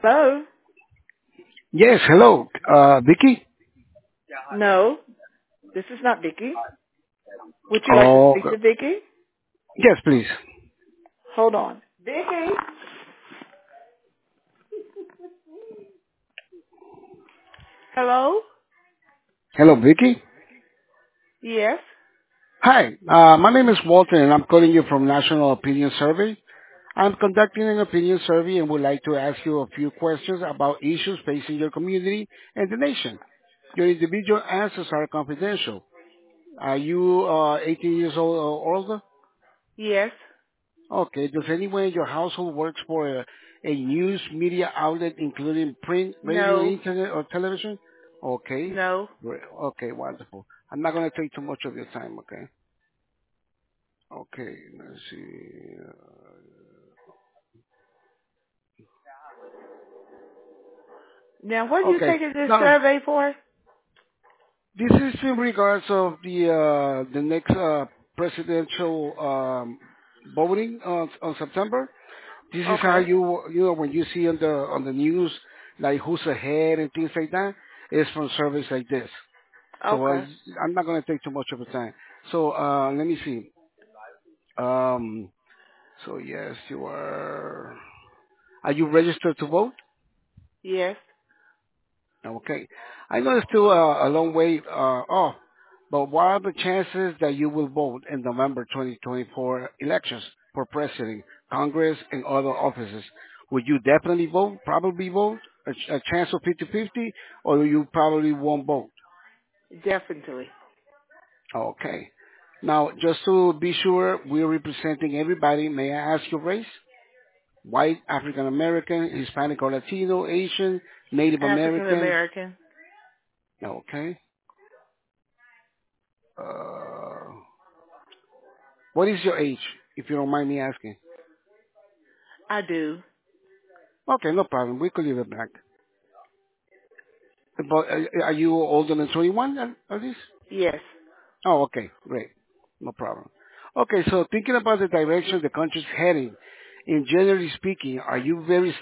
Hello? Yes, hello. Vicky? No, this is not Vicky. Would you like to Oh, speak to Vicky? yes, please. Hold on. Vicky? Hello? Hello, Vicky. Yes? Hi, my name is Walter and I'm calling you from National Opinion Survey. I'm conducting an opinion survey and would like to ask you a few questions about issues facing your community and the nation. Your individual answers are confidential. Are you 18 years old or older? Yes? Okay. Does anyone in your household works for a news media outlet, including print, radio, No? internet, or television? Okay. No? Okay, wonderful. I'm not going to take too much of your time, okay? Okay, let's see. Now, what are you Okay. taking this Now, survey for? this is in regards of the next presidential voting on September. This is how Okay. you know when you see on the news like who's ahead and things like that. It's from surveys like this. So Okay. I'm not going to take too much of your time. So let me see. Um, so yes, you are. Are you registered to vote? Yes. Okay. I know it's still a long way off, but what are the chances that you will vote in November 2024 elections for president, Congress, and other offices? Would you definitely vote, probably vote, a chance of 50-50, or you probably won't vote? Definitely. Okay. Now, just to be sure, we're representing everybody. May I ask your race? White, African American, Hispanic or Latino, Asian, Native African American? American. Okay. Uh, what is your age, if you don't mind me asking? I do. Okay, no problem. We could leave it back. But are you older than 21 at least? Yes. Oh, okay, great. No problem. Okay, so thinking about the direction the country's heading, in generally speaking, are you very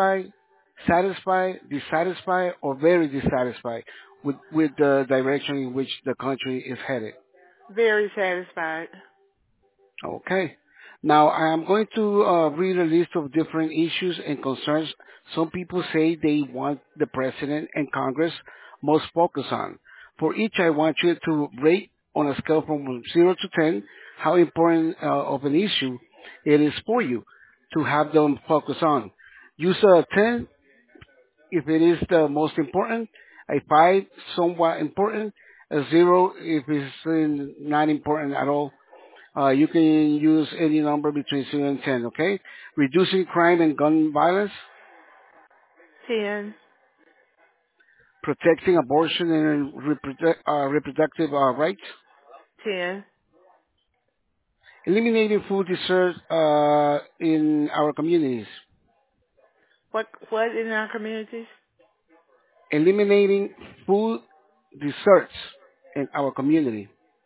dissatisfied, or very dissatisfied with the direction in which the country is headed? Very satisfied. Okay. Now, I am going to read a list of different issues and concerns some people say they want the President and Congress most focus on. For each, I want you to rate on a scale from 0 to 10 how important of an issue it is for you to have them focus on. Use a 10 if it is the most important, a 5 somewhat important, a 0 if it's not important at all, you can use any number between 0 and 10, okay? Reducing crime and gun violence, 10. protecting abortion and reproductive rights, 10. eliminating food deserts in our communities, What in our communities? eliminating food deserts in our community.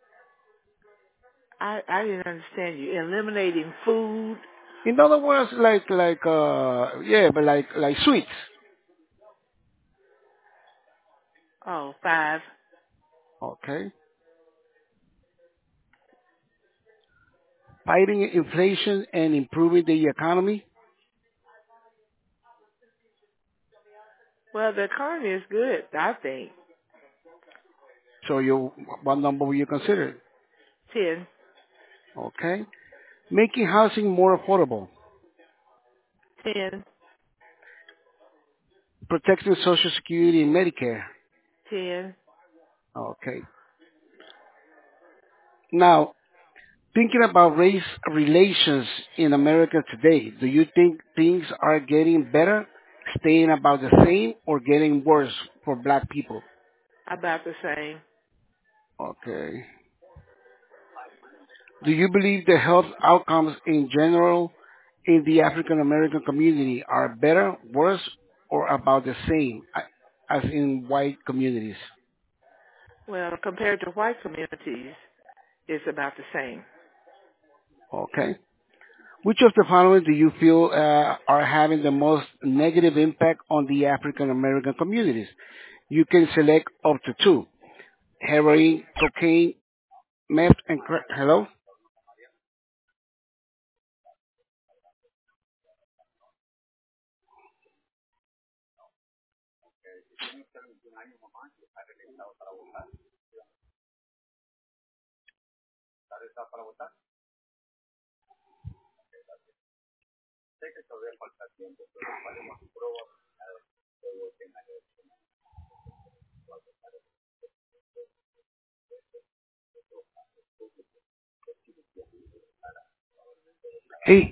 I didn't understand you. Eliminating food. In other words, yeah, but like sweets, Oh, 5. okay? Fighting inflation and improving the economy. Well, the economy is good, I think. So what number will you consider? 10. Okay. Making housing more affordable, 10. protecting Social Security and Medicare. 10. Okay. Now, thinking about race relations in America today, do you think things are getting better, staying about the same, or getting worse for black people? About the same. Okay. Do you believe the health outcomes in general in the African American community are better, worse, or about the same as in white communities? Well, compared to white communities, it's about the same. Okay. Which of the following do you feel are having the most negative impact on the African American communities? You can select up to two: heroin, cocaine, meth, and crack. Hello? Hey,